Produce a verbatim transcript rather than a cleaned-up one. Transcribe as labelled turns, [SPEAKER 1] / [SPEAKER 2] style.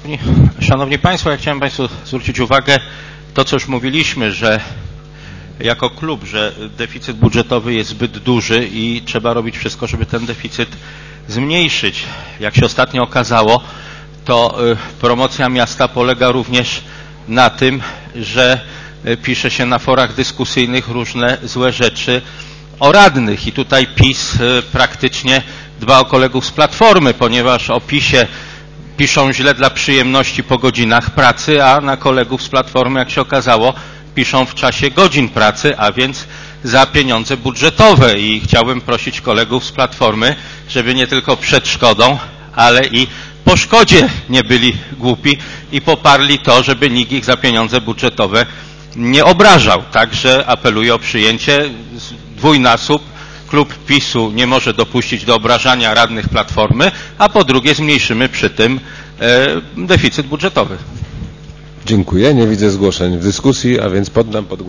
[SPEAKER 1] Szanowni, Szanowni Państwo, ja chciałem Państwu zwrócić uwagę to, co już mówiliśmy, że jako klub, że deficyt budżetowy jest zbyt duży i trzeba robić wszystko, żeby ten deficyt zmniejszyć. Jak się ostatnio okazało, to promocja miasta polega również na tym, że pisze się na forach dyskusyjnych różne złe rzeczy o radnych i tutaj PiS praktycznie dba o kolegów z Platformy, ponieważ o PiSie piszą źle dla przyjemności po godzinach pracy, a na kolegów z Platformy, jak się okazało, piszą w czasie godzin pracy, a więc za pieniądze budżetowe. I chciałbym prosić kolegów z Platformy, żeby nie tylko przed szkodą, ale i po szkodzie nie byli głupi i poparli to, żeby nikt ich za pieniądze budżetowe nie obrażał. Także apeluję o przyjęcie dwójnasób. Klub PiSu nie może dopuścić do obrażania radnych Platformy, a po drugie zmniejszymy przy tym e, deficyt budżetowy.
[SPEAKER 2] Dziękuję. Nie widzę zgłoszeń w dyskusji, a więc poddam pod